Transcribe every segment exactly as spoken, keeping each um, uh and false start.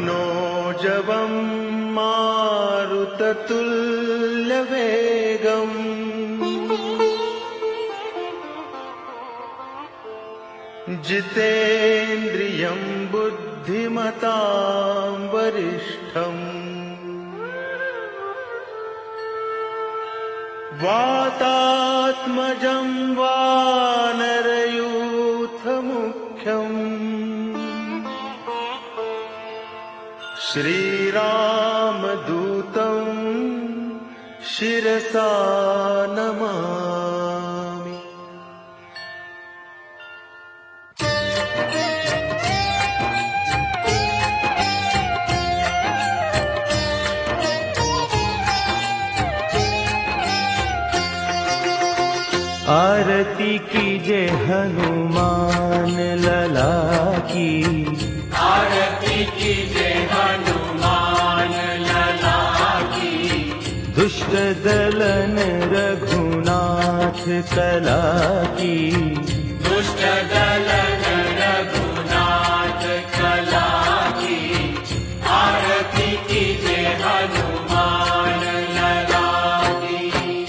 मनोजवं मारुततुल्यवेगम् जितेन्द्रियं बुद्धिमतां वरिष्ठम् वातात्मजं वानरयूथमुख्यम् श्रीरामदूतं शिरसा नमामि। आरती कीजे हनुमान लला की, आरती कीजे हनुमान लला की। दुष्ट दलन रघुनाथ कला की, दुष्ट दलन रघुनाथ कला की। आरती कीजे हनुमान लला की।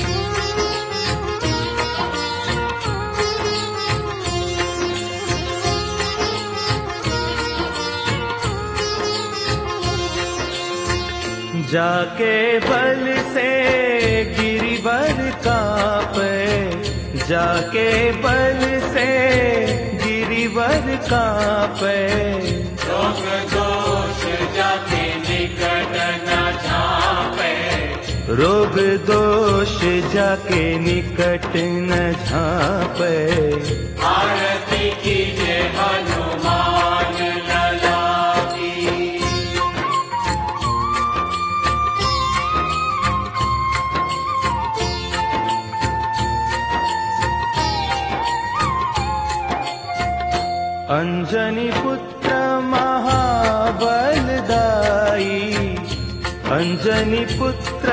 जाके बल से गिरिवर कांपे, जाके बल से गिरिवर कांपे। रोग दोष जाके निकट न झांपे, रोग दोष जाके निकट न झांपे। आरती कीजे हनुमान लला की। अंजनी पुत्र महाबलदाई, अंजनी पुत्र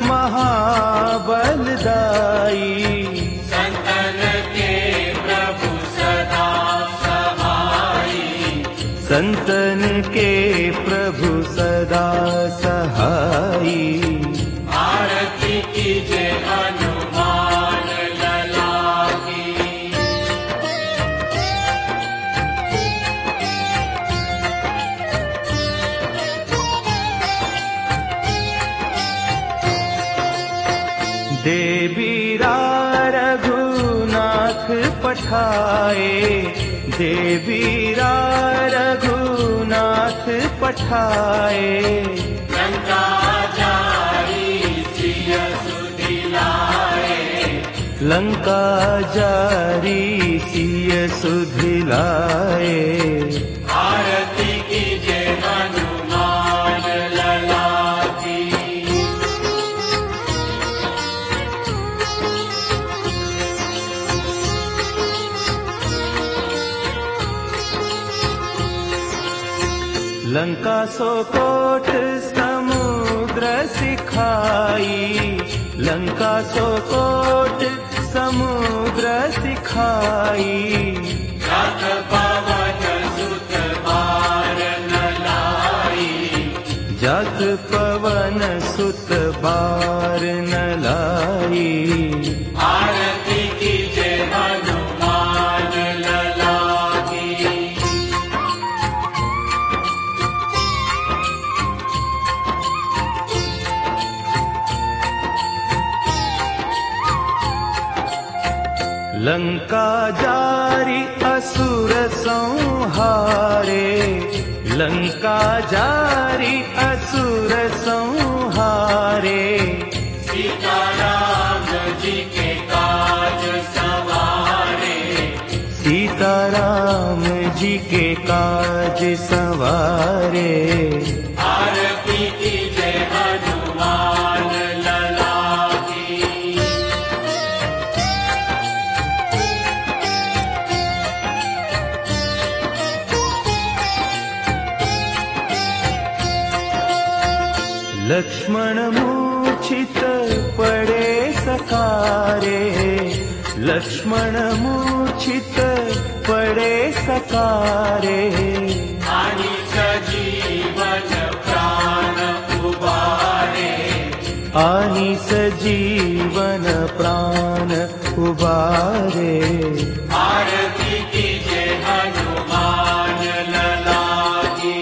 महाबलदाई। संतन के प्रभु सदा सहाई, संतन के प्रभु सदा सहाई। आरती कीजे हनुमान लला की। देवीरा रघुनाथ पठाए, देवीरा रघुनाथ पठाए। लंका जारी सिय सुधिलाए, लंका जारी सिय सुधिलाए। आरती कीजे हनुमान लला की। लंका सो कोट समुद्र सिखाई, लंका सो कोट समुद्र सिखाई। जात पवन सुत बार न लाई, जात पवन सुत बार न लाई। आरती कीजे हनुमान लला की। लंका जारी असुर संहारे, लंका जारी असुर संहारे। सीताराम जी के काज सवारे, सीताराम जी के काज सवारे। आरती कीजे हनुमान लला की। लक्ष्मण मूर्छित पड़े सकारे, लक्ष्मण मूर्छित पड़े सकारे। आनी सजीवन प्राण उबारे आनी सजीवन प्राण उबारे आरती कीजे हनुमान लला की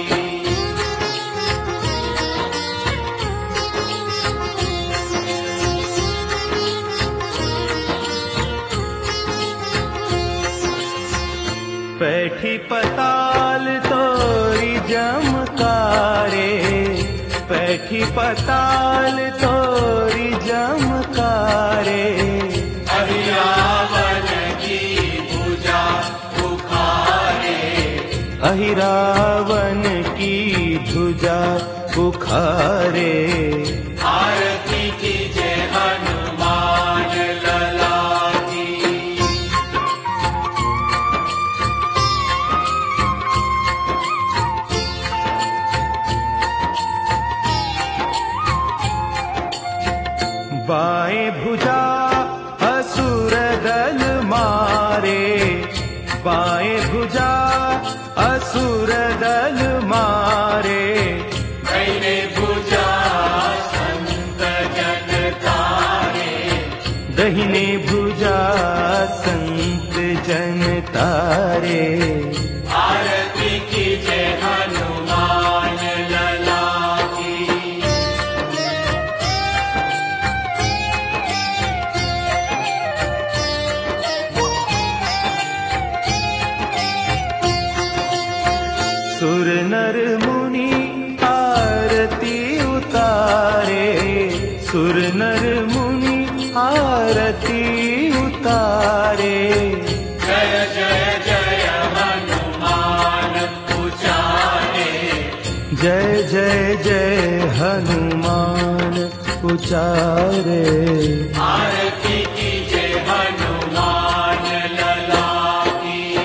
पैठी पताल तोरी जमकारे पैठी पताल तोरी जमकारे अहिरावण की भुजा उखारे अहिरावण की भुजा उखारे आरती कीजे हनुमान लला की बाएं भुजा असुर दल मारे बाएं भुजा असुर दल मारे दाहिने भुजा संत जन तारे दहिने भुजा संत जन तारे आरती कीजे हनुमान लला की सुर नर मुनि आरती उतारे सुर नर मुनि आरती उतारे जय जय जय हनुमान उचारे जय जय जय हनुमान उचारे आरती कीजे हनुमान लला की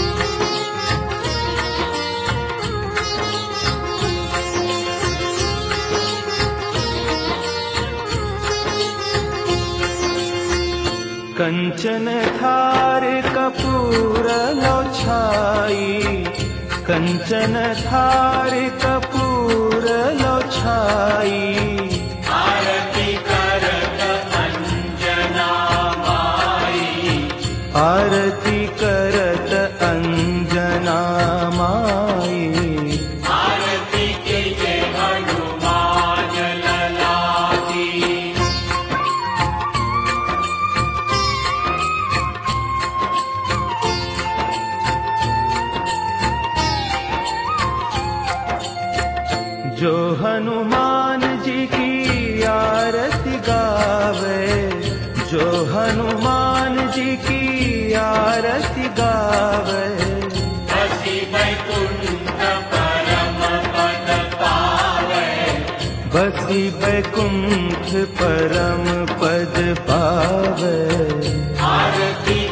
कंचन थार कपूर लो छाई कंचन थार कपूर लो छाई आरती करत अंजना माई आरती करत अंजना माई आरती कीजे हनुमान लला की जो हनुमान जी की आरती गावे जो हनुमान जी की आरती गावे बसी बैकुंठ परम पद पावे बसी बैकुंठ परम पद पावे आरती